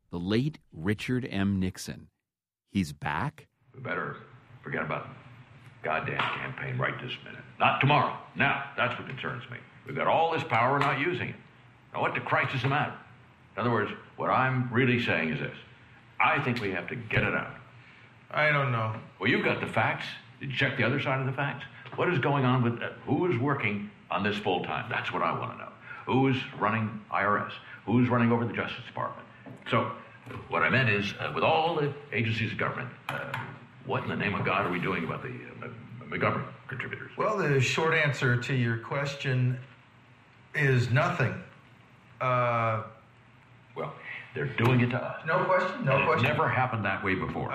the late Richard M. Nixon. He's back? We better forget about the goddamn campaign right this minute. Not tomorrow. Now. That's what concerns me. We've got all this power, we're not using it. Now, what the Christ is the matter? In other words, what I'm really saying is this. I think we have to get it out. I don't know. Well, you've got the facts. Did you check the other side of the facts? What is going on with who is working on this full time? That's what I want to know. Who is running IRS? Who's running over the Justice Department? So, what I meant is, with all the agencies of government, what in the name of God are we doing about the McGovern contributors? Well, the short answer to your question is nothing. Well, they're doing it to us. No question, no question. It's never happened that way before.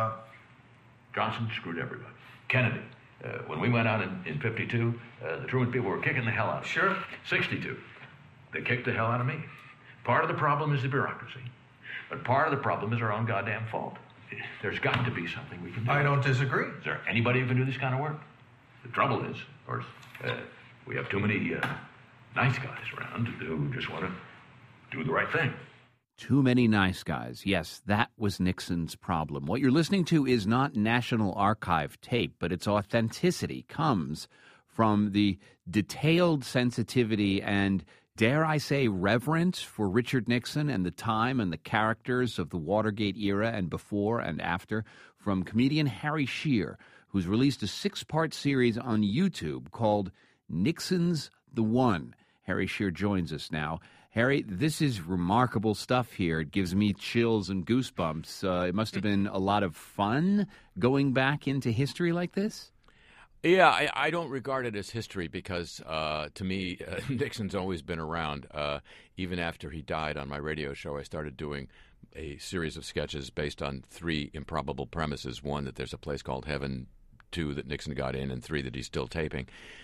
Johnson screwed everybody. Kennedy. When we went out in 52, the Truman people were kicking the hell out of me. Sure. 62, they kicked the hell out of me. Part of the problem is the bureaucracy, but part of the problem is our own goddamn fault. There's got to be something we can do. I don't disagree. Is there anybody who can do this kind of work? The trouble is, of course, we have too many nice guys around who just want to do the right thing. Too many nice guys. Yes, that was Nixon's problem. What you're listening to is not National Archive tape, but its authenticity comes from the detailed sensitivity and, dare I say, reverence for Richard Nixon and the time and the characters of the Watergate era and before and after from comedian Harry Shearer, who's released a 6-part series on YouTube called Nixon's the One. Harry Shearer joins us now. Harry, this is remarkable stuff here. It gives me chills and goosebumps. It must have been a lot of fun going back into history like this? Yeah, I don't regard it as history because, to me, Nixon's always been around. Even after he died on my radio show, I started doing a series of sketches based on 3 improbable premises. 1, that there's a place called Heaven. 2, that Nixon got in. And 3, that he's still taping.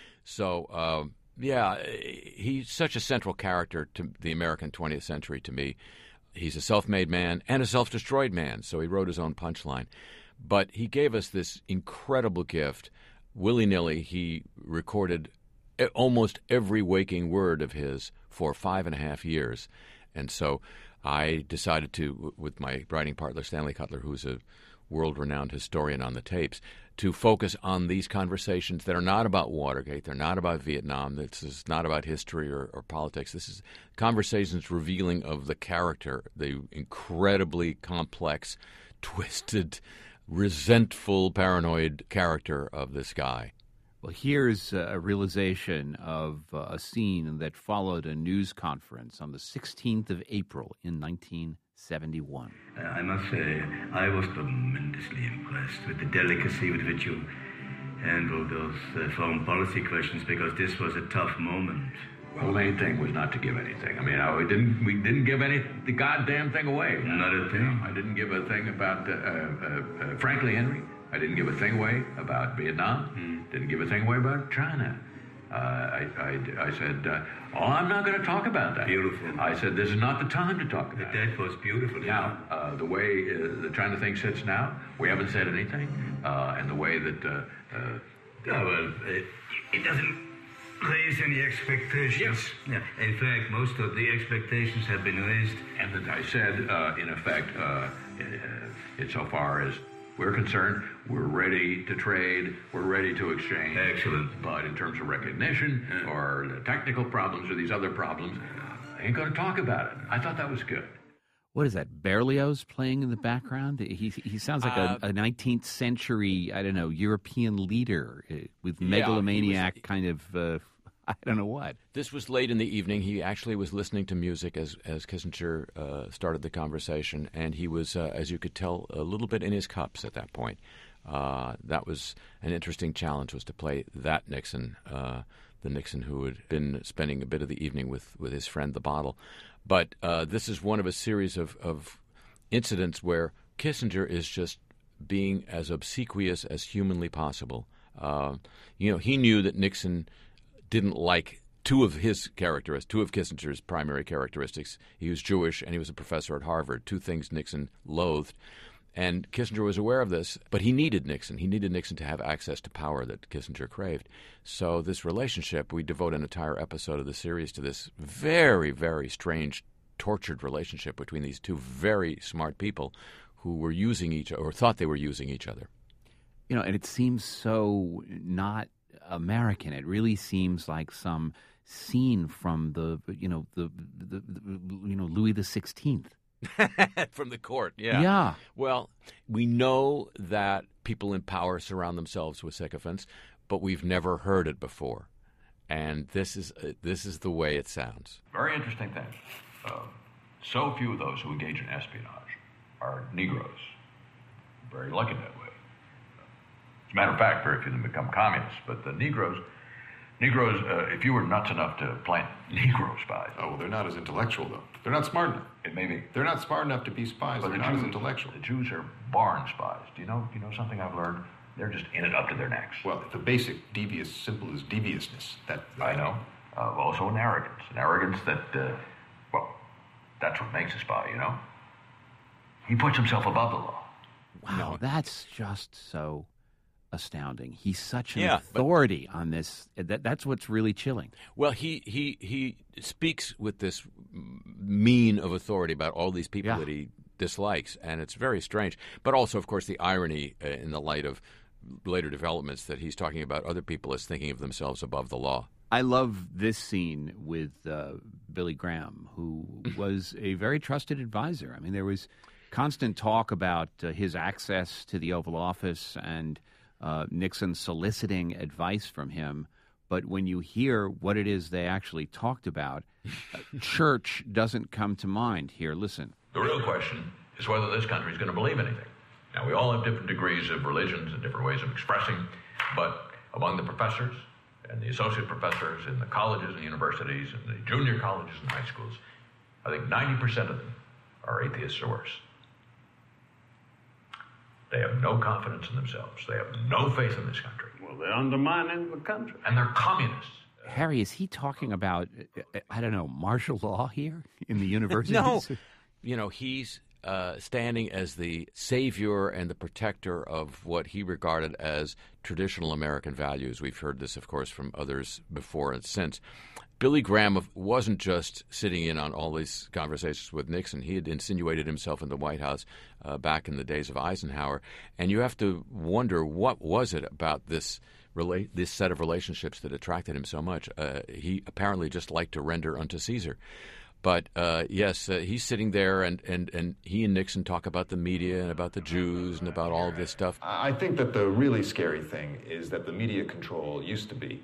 So, yeah, he's such a central character to the American 20th century to me. He's a self-made man and a self-destroyed man, so he wrote his own punchline. But he gave us this incredible gift. Willy-nilly, he recorded almost every waking word of his for 5.5 years. And so I decided to, with my writing partner, Stanley Cutler, who's a world-renowned historian on the tapes, to focus on these conversations that are not about Watergate, they're not about Vietnam, this is not about history or politics. This is conversations revealing of the character, the incredibly complex, twisted, resentful, paranoid character of this guy. Well, here's a realization of a scene that followed a news conference on the 16th of April in 1971. I must say, I was tremendously impressed with the delicacy with which you handled those foreign policy questions, because this was a tough moment. Well, the main thing was not to give anything. I mean, we didn't give the goddamn thing away. Not a thing. I didn't give a thing about Franklin Henry. I didn't give a thing away about Vietnam. Didn't give a thing away about China. I said, I'm not going to talk about that. Beautiful. I said, this is not the time to talk about that. That was beautiful. Now, the way the China thing sits now, we haven't said anything. And the way that... it doesn't raise any expectations. Yes. Yeah. In fact, most of the expectations have been raised. And that I said, in effect, insofar as we're concerned, we're ready to trade, we're ready to exchange. Excellent. But in terms of recognition or the technical problems or these other problems, I ain't going to talk about it. I thought that was good. What is that, Berlioz playing in the background? He sounds like a 19th century, I don't know, European leader with megalomaniac kind of... I don't know what. This was late in the evening. He actually was listening to music as Kissinger started the conversation, and he was, as you could tell, a little bit in his cups at that point. That was an interesting challenge, was to play that Nixon, the Nixon who had been spending a bit of the evening with his friend, the bottle. But this is one of a series of incidents where Kissinger is just being as obsequious as humanly possible. He knew that Nixon didn't like two of Kissinger's primary characteristics. He was Jewish and he was a professor at Harvard, 2 things Nixon loathed. And Kissinger was aware of this, but he needed Nixon. He needed Nixon to have access to power that Kissinger craved. So this relationship, we devote an entire episode of the series to this very, very strange tortured relationship between these two very smart people who were using each or thought they were using each other. And it seems so not American. It really seems like some scene from the Louis the 16th. From the court, yeah. Yeah. Well, we know that people in power surround themselves with sycophants, but we've never heard it before. And this is the way it sounds. Very interesting thing. So few of those who engage in espionage are Negroes. Very lucky that way. As a matter of fact, very few of them become communists. But the Negroes, if you were nuts enough to plant Negro spies. Oh, well, they're not as intellectual, though. They're not smart enough. It may be. They're not smart enough to be spies. But they're not as intellectual. The Jews are barn spies. Do you know something I've learned? They're just in it up to their necks. Well, the basic simple as deviousness. I know. Also an arrogance. An arrogance that, that's what makes a spy, He puts himself above the law. Wow, that's just so astounding. He's such an authority on this. That's what's really chilling. Well, he speaks with this mien of authority about all these people that he dislikes, and it's very strange. But also, of course, the irony in the light of later developments that he's talking about other people as thinking of themselves above the law. I love this scene with Billy Graham, who was a very trusted advisor. I mean, there was constant talk about his access to the Oval Office and Nixon soliciting advice from him. But when you hear what it is they actually talked about, church doesn't come to mind. Here, listen. The real question is whether this country is going to believe anything. Now, we all have different degrees of religions and different ways of expressing, but among the professors and the associate professors in the colleges and universities and the junior colleges and high schools, I think 90% of them are atheists or worse. They have no confidence in themselves. They have no faith in this country. Well, they're undermining the country. And they're communists. Harry, is he talking about, I don't know, martial law here in the university? No. He's standing as the savior and the protector of what he regarded as traditional American values. We've heard this, of course, from others before and since. Billy Graham wasn't just sitting in on all these conversations with Nixon. He had insinuated himself in the White House back in the days of Eisenhower. And you have to wonder, what was it about this set of relationships that attracted him so much? He apparently just liked to render unto Caesar. But, he's sitting there, and he and Nixon talk about the media and about the Jews and about all of this stuff. I think that the really scary thing is that the media control used to be,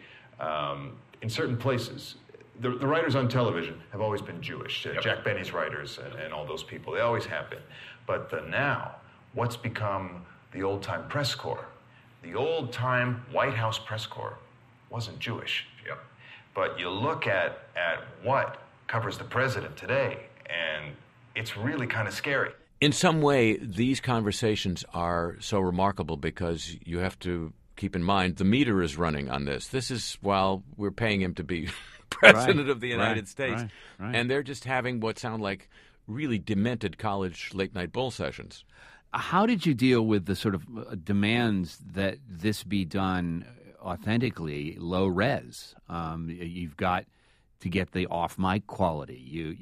in certain places, the writers on television have always been Jewish. Jack Benny's writers and all those people, they always have been. But now, what's become the old-time press corps? The old-time White House press corps wasn't Jewish. Yep. But you look at what covers the president today, and it's really kind of scary. In some way, these conversations are so remarkable because you have to keep in mind the meter is running on this. This is while we're paying him to be president of the United States. Right. And they're just having what sound like really demented college late-night bull sessions. How did you deal with the sort of demands that this be done authentically, low res? You've got to get the off-mic quality.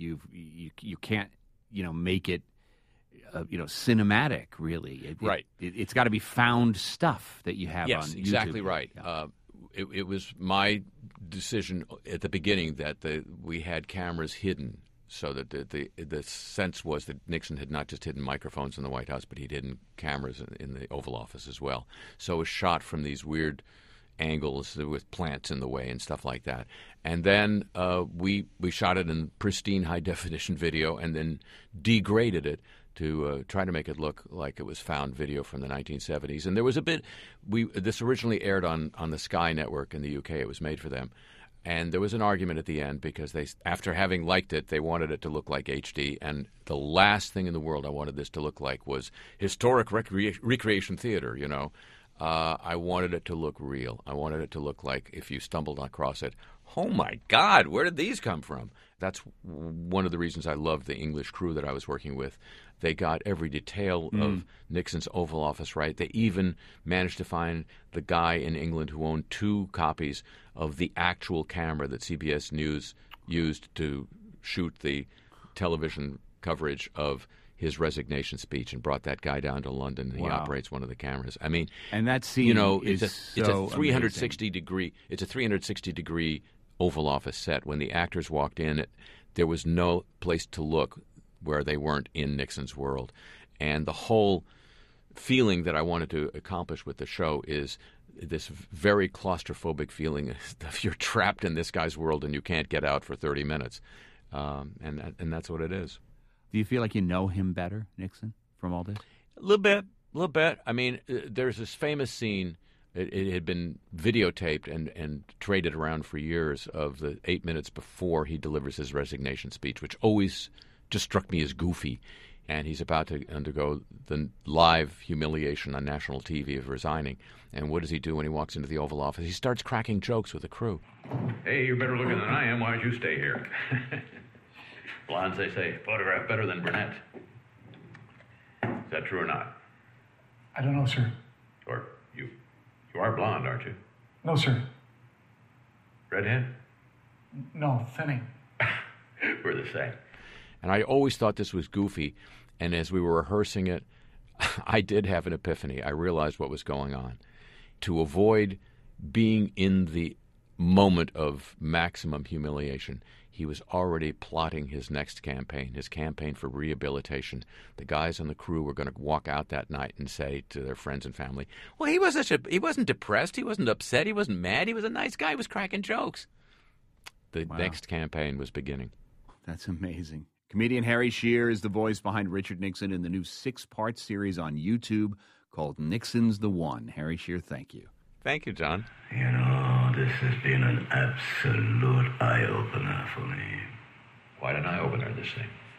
You can't, make it, cinematic, really. Right. It's got to be found stuff that you have on YouTube. Yes, exactly right. Yeah. It was my decision at the beginning that we had cameras hidden so that the sense was that Nixon had not just hidden microphones in the White House, but he'd hidden cameras in the Oval Office as well. So it was shot from these weird angles with plants in the way and stuff like that. And then we shot it in pristine high-definition video and then degraded it to try to make it look like it was found video from the 1970s. And there was a bit this originally aired on the Sky Network in the UK. It was made for them. And there was an argument at the end because after having liked it, they wanted it to look like HD. And the last thing in the world I wanted this to look like was historic recreation theater, I wanted it to look real. I wanted it to look like if you stumbled across it, oh, my God, where did these come from? That's one of the reasons I loved the English crew that I was working with. They got every detail of Nixon's Oval Office right. They even managed to find the guy in England who owned 2 copies of the actual camera that CBS News used to shoot the television coverage of his resignation speech and brought that guy down to London, and he operates one of the cameras. I mean, and that scene, it's a 360 degree. It's a 360 degree Oval Office set. When the actors walked in, there was no place to look where they weren't in Nixon's world, and the whole feeling that I wanted to accomplish with the show is this very claustrophobic feeling of you're trapped in this guy's world and you can't get out for 30 minutes, and that's what it is. Do you feel like you know him better, Nixon, from all this? A little bit. I mean, there's this famous scene. It had been videotaped and traded around for years of the 8 minutes before he delivers his resignation speech, which always just struck me as goofy. And he's about to undergo the live humiliation on national TV of resigning. And what does he do when he walks into the Oval Office? He starts cracking jokes with the crew. Hey, you're better looking than I am. Why don't you stay here? Blondes, they say, photograph better than brunettes. Is that true or not? I don't know, sir. Or you are blonde, aren't you? No, sir. Redhead? No, thinning. We're the same. And I always thought this was goofy, and as we were rehearsing it, I did have an epiphany. I realized what was going on. To avoid being in the moment of maximum humiliation, he was already plotting his next campaign, his campaign for rehabilitation. The guys on the crew were going to walk out that night and say to their friends and family, well, he wasn't depressed, he wasn't upset, he wasn't mad, he was a nice guy, he was cracking jokes. The next campaign was beginning. That's amazing. Comedian Harry Shearer is the voice behind Richard Nixon in the new 6-part series on YouTube called Nixon's the One. Harry Shearer, thank you. Thank you, John. You know, this has been an absolute eye-opener for me. Quite an eye-opener, this thing.